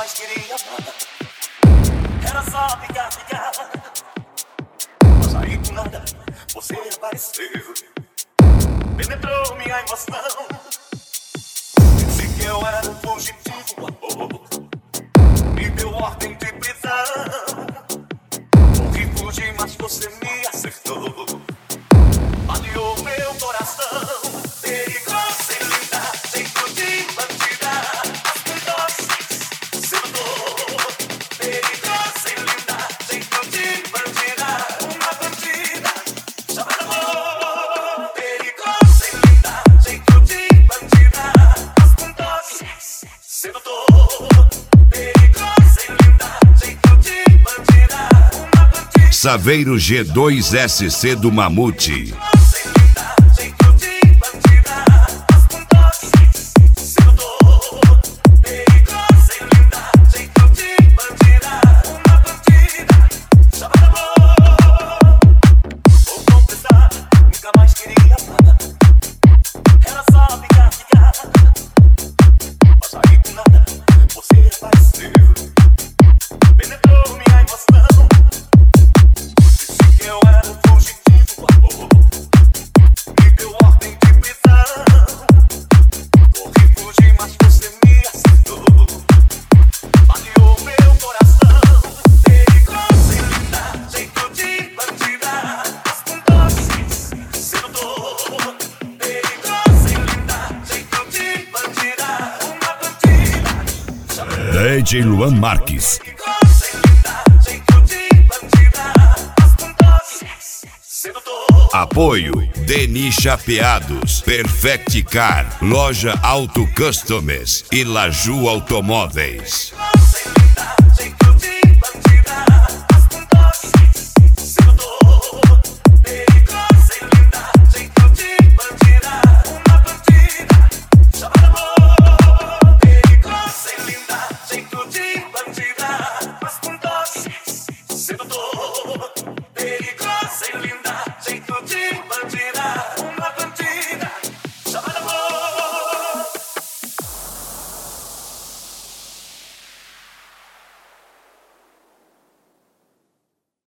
mais queria. Era só ficar. Mas aí do nada você apareceu, penetrou minha emoção. Disse que eu era um fugitivo, amor, me deu ordem de prisão. Morri, fugi, mas você me acertou, baleou meu coração. Perigosa e linda, jeito de bandida, as doces, sedutor. Perigosa e linda, jeito de bandida, uma bandida chamada amor. Perigosa e linda, jeito de bandida, as doces, sedutor. Perigosa e linda, jeito de bandida, uma bandida. Saveiro G2SC do Mamute. DJ Luan Marques. Apoio Denis Chapeados, Perfect Car, Loja Auto Customs e Laju Automóveis.